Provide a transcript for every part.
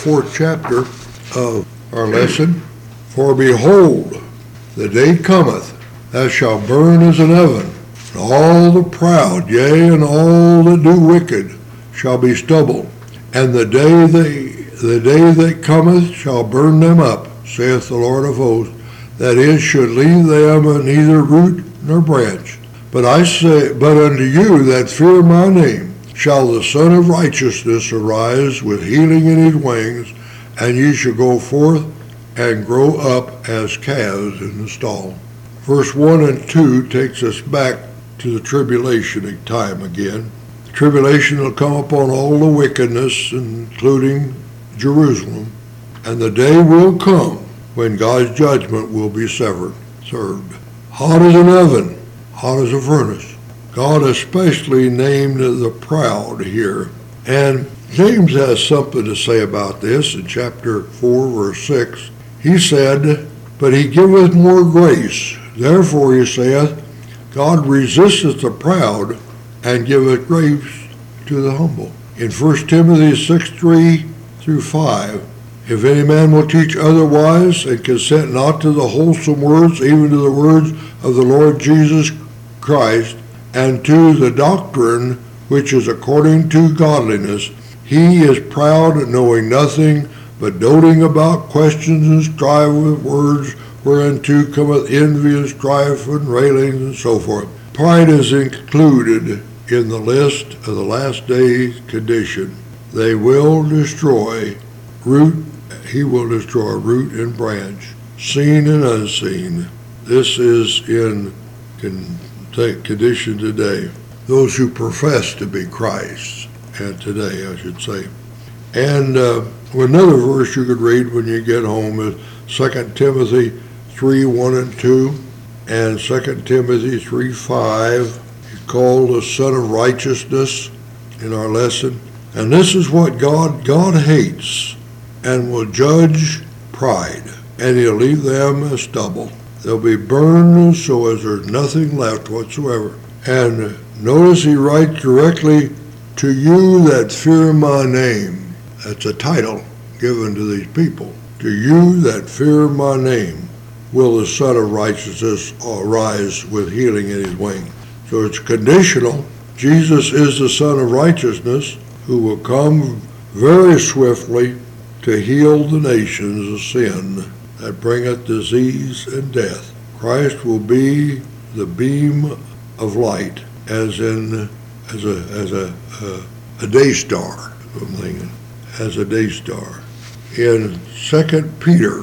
4th chapter of our lesson. For behold, the day cometh that shall burn as an oven, and all the proud, yea, and all that do wicked, shall be stubble. And the day that cometh shall burn them up, saith the Lord of hosts, that is, should leave them neither root nor branch. But unto you that fear my name shall the Son of Righteousness arise with healing in his wings, and ye shall go forth and grow up as calves in the stall. Verse 1 and 2 takes us back to the tribulation time again. Tribulation will come upon all the wickedness, including Jerusalem, and the day will come when God's judgment will be served. Hot as an oven, hot as a furnace. God especially named the proud here. And James has something to say about this in chapter 4, verse 6. He said, but he giveth more grace. Therefore he saith, God resisteth the proud, and giveth grace to the humble. In 1 Timothy 6:3-5, if any man will teach otherwise, and consent not to the wholesome words, even to the words of the Lord Jesus Christ, and to the doctrine which is according to godliness, he is proud, knowing nothing, but doting about questions and strive with words, whereunto cometh envy and strife and railings and so forth. Pride is included in the list of the last day condition. They will destroy root. He will destroy root and branch, seen and unseen. This is in condition today. Those who profess to be Christ, and today I should say. And another verse you could read when you get home is 2 Timothy 3:1-2 and 2 Timothy 3:5. He's called the Son of Righteousness in our lesson. And this is what God hates, and will judge pride, and he'll leave them as stubble. They'll be burned so as there's nothing left whatsoever. And notice he writes directly, to you that fear my name. That's a title given to these people. To you that fear my name will the Son of Righteousness arise with healing in his wings. So it's conditional. Jesus is the Son of Righteousness who will come very swiftly to heal the nations of sin that bringeth disease and death. Christ will be the beam of light, as a day star. I'm thinking, as a day star. In 2 Peter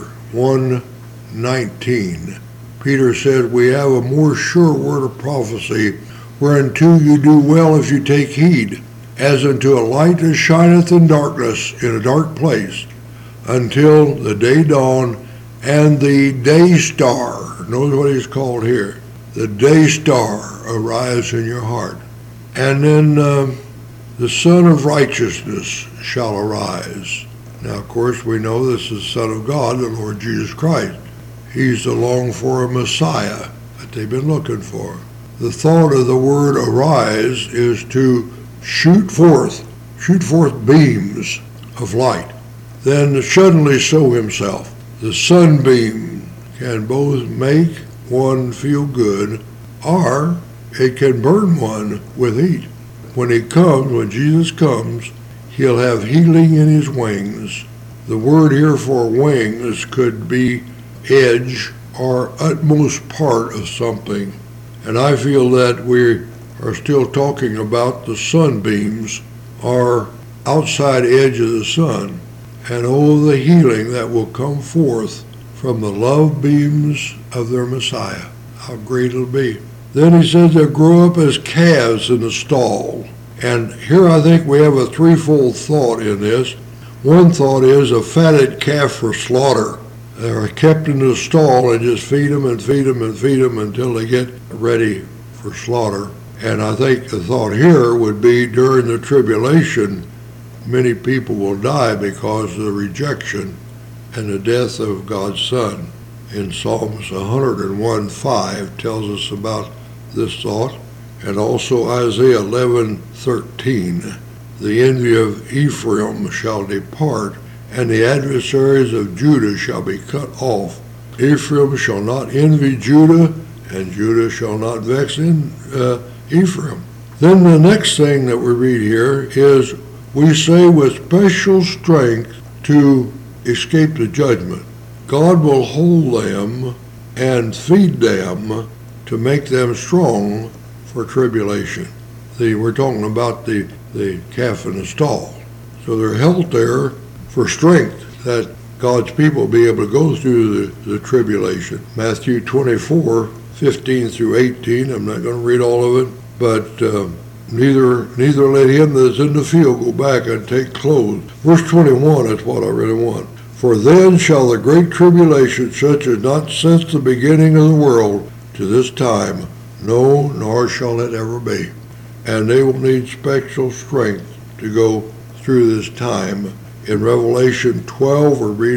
1:19, Peter said, we have a more sure word of prophecy, whereunto you do well if you take heed, as unto a light that shineth in darkness, in a dark place, until the day dawn, and the day star, notice what he's called here, the day star arise in your heart. And then the Son of Righteousness shall arise. Now, of course, we know this is the Son of God, the Lord Jesus Christ. He's the longed-for Messiah that they've been looking for. The thought of the word arise is to shoot forth beams of light, then suddenly show himself. The sunbeam can both make one feel good, or it can burn one with heat. When Jesus comes, he'll have healing in his wings. The word here for wings could be edge or utmost part of something. And I feel that we are still talking about the sunbeams, or outside edge of the sun, and oh, the healing that will come forth from the love beams of their Messiah. How great it'll be. Then he says they'll grow up as calves in the stall. And here I think we have a threefold thought in this. One thought is a fatted calf for slaughter. They're kept in the stall and just feed them and feed them and feed them until they get ready for slaughter. And I think the thought here would be during the tribulation, many people will die because of the rejection and the death of God's Son. In Psalms 101:5 tells us about this thought. And also Isaiah 11:13, the envy of Ephraim shall depart, and the adversaries of Judah shall be cut off. Ephraim shall not envy Judah, and Judah shall not vex in Ephraim. Then the next thing that we read here is, we say with special strength to escape the judgment. God will hold them and feed them to make them strong for tribulation. We're talking about the calf in the stall. So they're held there for strength, that God's people be able to go through the tribulation. Matthew 24, 15 through 18, I'm not going to read all of it, but neither let him that is in the field go back and take clothes. Verse 21 is what I really want. For then shall the great tribulation, such as not since the beginning of the world to this time, no, nor shall it ever be. And they will need special strength to go through this time. In Revelation 12, we read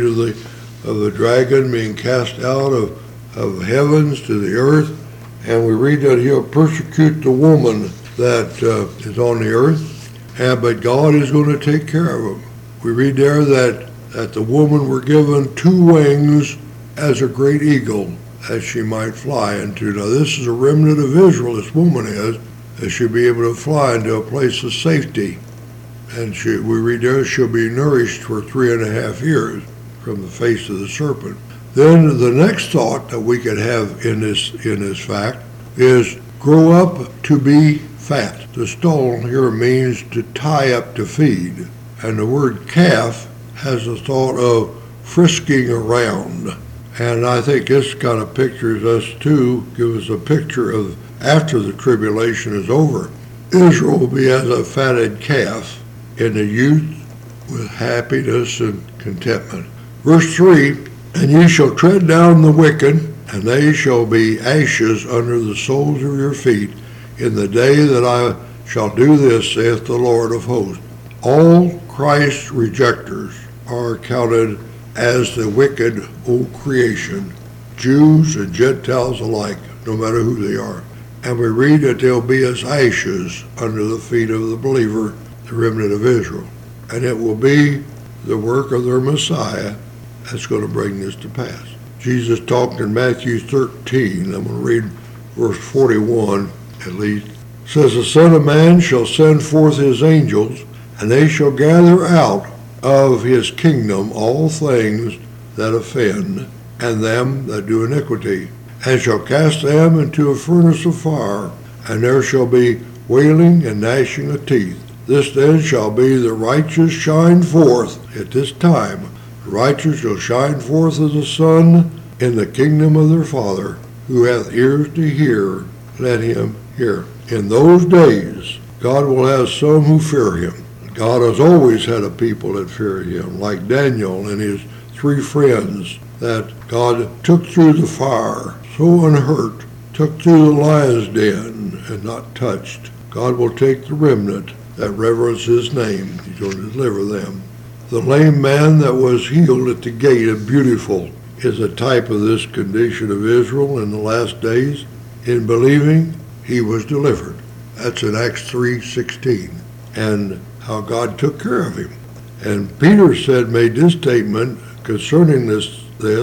of the dragon being cast out of heavens to the earth, and we read that he'll persecute the woman that is on the earth, but God is going to take care of him. We read there that the woman were given 2 wings as a great eagle, as she might fly into. Now this is a remnant of Israel, this woman is, that she'll be able to fly into a place of safety. And we read there, she'll be nourished for 3.5 years from the face of the serpent. Then the next thought that we could have in this fact is, grow up to be fat. The stall here means to tie up to feed. And the word calf has the thought of frisking around. And I think this kind of pictures us too, gives us a picture of after the tribulation is over. Israel will be as a fatted calf in the youth with happiness and contentment. Verse 3, and ye shall tread down the wicked, and they shall be ashes under the soles of your feet, in the day that I shall do this, saith the Lord of hosts. All Christ's rejectors are counted as the wicked old creation, Jews and Gentiles alike, no matter who they are. And we read that they'll be as ashes under the feet of the believer, the remnant of Israel. And it will be the work of their Messiah that's going to bring this to pass. Jesus talked in Matthew 13, I'm going to read verse 41 at least. It says, the Son of Man shall send forth his angels, and they shall gather out of his kingdom all things that offend, and them that do iniquity, and shall cast them into a furnace of fire, and there shall be wailing and gnashing of teeth. This then shall be the righteous shine forth at this time. The righteous shall shine forth as the sun in the kingdom of their Father. Who hath ears to hear, let him hear. In those days, God will have some who fear him. God has always had a people that fear him, like Daniel and his 3 friends that God took through the fire, so unhurt, took through the lion's den and not touched. God will take the remnant that reverence his name. He's going to deliver them. The lame man that was healed at the gate of Beautiful is a type of this condition of Israel in the last days. In believing, he was delivered. That's in Acts 3:16. And how God took care of him. And Peter made this statement concerning this.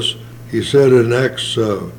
He said in Acts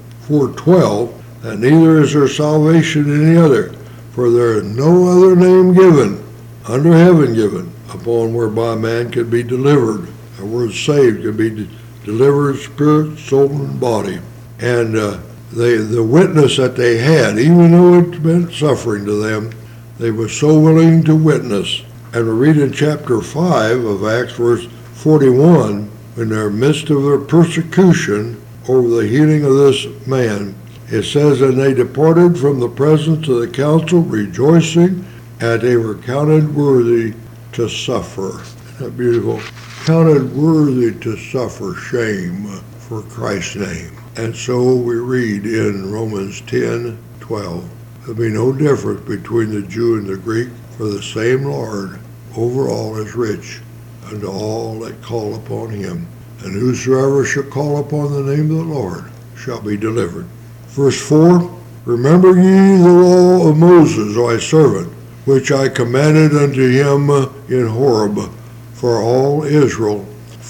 4:12, that neither is there salvation in any other, for there is no other name given, under heaven given, upon whereby man can be delivered. The word saved can be delivered, spirit, soul, and body. And the witness that they had, even though it meant suffering to them, they were so willing to witness. And we read in chapter 5 of Acts, verse 41, in the midst of their persecution over the healing of this man, it says, and they departed from the presence of the council, rejoicing, and they were counted worthy to suffer. Isn't that beautiful? Counted worthy to suffer shame for Christ's name. And so we read in Romans 10:12, there'll be no difference between the Jew and the Greek, for the same Lord over all is rich unto all that call upon him. And whosoever shall call upon the name of the Lord shall be delivered. Verse 4, remember ye the law of Moses, thy servant, which I commanded unto him in Horeb, for all Israel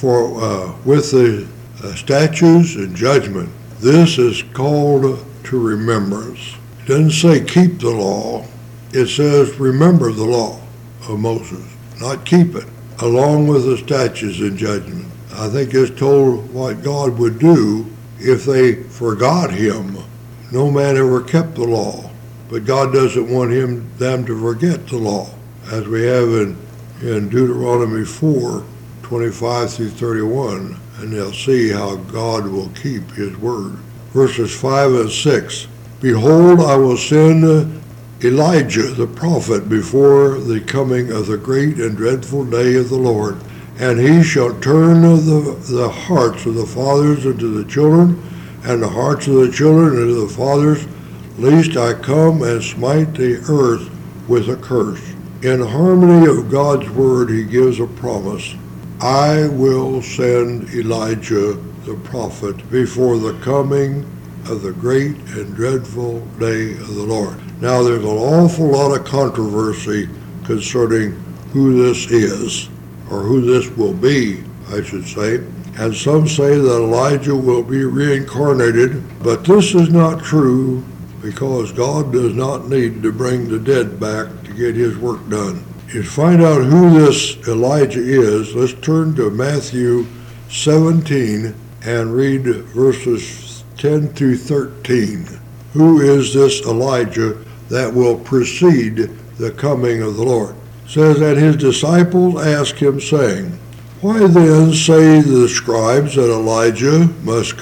with the statutes and judgment. This is called to remembrance. It doesn't say keep the law. It says remember the law of Moses, not keep it, along with the statutes and judgment. I think it's told what God would do if they forgot him. No man ever kept the law, but God doesn't want them to forget the law, as we have in Deuteronomy 4:25 through 31, and they'll see how God will keep his word. Verses 5 and 6, Behold, I will send Elijah the prophet before the coming of the great and dreadful day of the Lord, and he shall turn the hearts of the fathers into the children, and the hearts of the children into the fathers, lest I come and smite the earth with a curse. In harmony of God's word, he gives a promise. I will send Elijah the prophet before the coming of the great and dreadful day of the Lord. Now, there's an awful lot of controversy concerning who this is, or who this will be, I should say. And some say that Elijah will be reincarnated, but this is not true, because God does not need to bring the dead back to get his work done. To find out who this Elijah is, let's turn to Matthew 17 and read verses 10 through 13. Who is this Elijah that will precede the coming of the Lord? It says, and his disciples asked him, saying, Why then say the scribes that Elijah must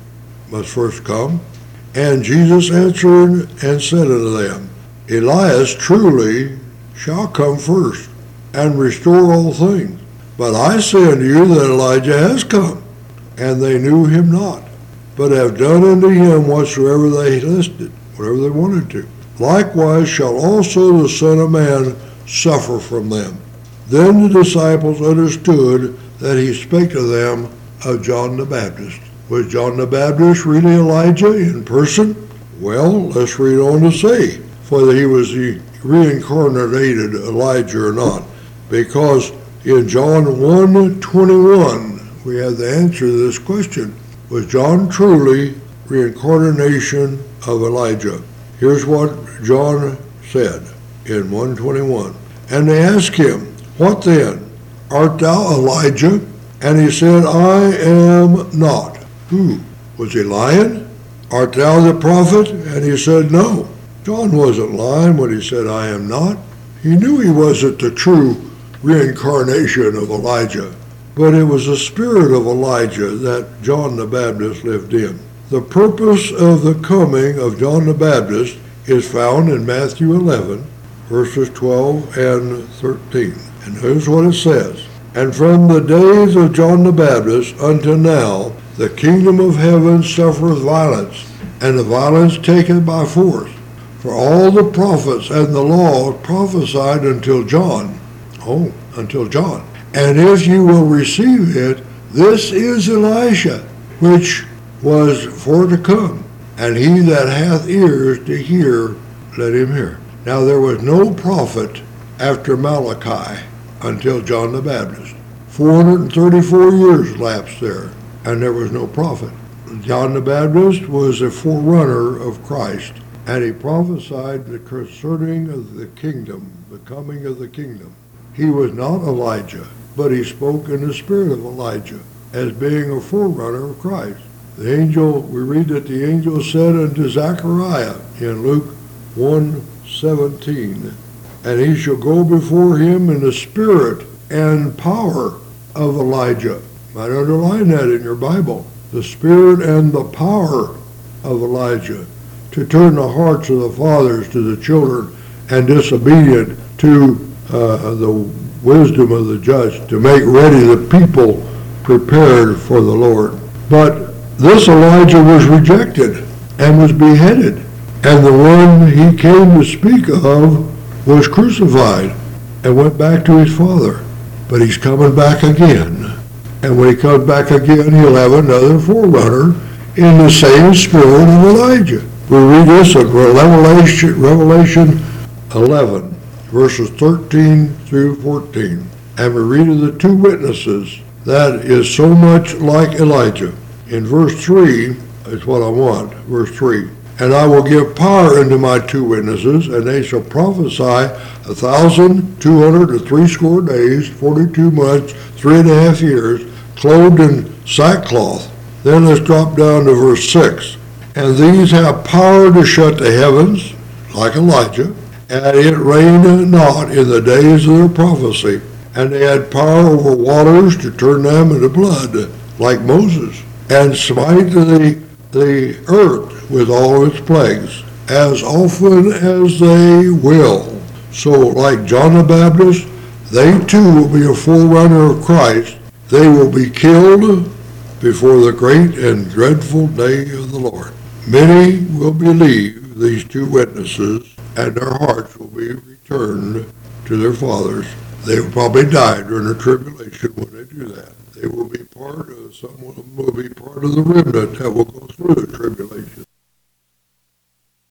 first come? And Jesus answered and said unto them, Elias truly shall come first, and restore all things. But I say unto you that Elijah has come, and they knew him not, but have done unto him whatsoever they listed, whatever they wanted to. Likewise shall also the Son of Man suffer from them. Then the disciples understood that he spake to them of John the Baptist. Was John the Baptist really Elijah in person? Well, let's read on to say whether he was the reincarnated Elijah or not. Because in John 1:21, we have the answer to this question. Was John truly reincarnation of Elijah? Here's what John said in 1:21. And they asked him, What then? Art thou Elijah? And he said, I am not. Who? Was he lying? Art thou the prophet? And he said, No. John wasn't lying when he said, I am not. He knew he wasn't the true reincarnation of Elijah, but it was the spirit of Elijah that John the Baptist lived in. The purpose of the coming of John the Baptist is found in Matthew 11, verses 12 and 13. And here's what it says. And from the days of John the Baptist unto now, the kingdom of heaven suffereth violence, and the violence taken by force. For all the prophets and the law prophesied until John. Until John. And if you will receive it, this is Elisha, which was for to come. And he that hath ears to hear, let him hear. Now there was no prophet after Malachi until John the Baptist. 434 years lapsed there, and there was no prophet. John the Baptist was a forerunner of Christ, and he prophesied the concerning of the kingdom, the coming of the kingdom. He was not Elijah, but he spoke in the spirit of Elijah, as being a forerunner of Christ. The angel, we read that the angel said unto Zechariah in Luke 1:17, and he shall go before him in the spirit and power of Elijah. Might underline that in your Bible. The spirit and the power of Elijah, to turn the hearts of the fathers to the children, and disobedient to the wisdom of the just, to make ready the people prepared for the Lord. But this Elijah was rejected and was beheaded, and the one he came to speak of was crucified and went back to his father. But he's coming back again. And when he comes back again, he'll have another forerunner in the same spirit of Elijah. We read this in Revelation 11, verses 13 through 14. And we read of the two witnesses that is so much like Elijah. In verse 3 is what I want, verse 3. And I will give power unto my two witnesses, and they shall prophesy 1,260 days, 42 months, 3.5 years, clothed in sackcloth. Then let's drop down to verse 6. And these have power to shut the heavens, like Elijah, and it rained not in the days of their prophecy. And they had power over waters to turn them into blood, like Moses, and smite the earth with all its plagues, as often as they will. So, like John the Baptist, they too will be a forerunner of Christ. They will be killed before the great and dreadful day of the Lord. Many will believe these two witnesses, and their hearts will be returned to their fathers. They will probably die during the tribulation when they do that. They will be some of them will be part of the remnant that will go through the tribulation.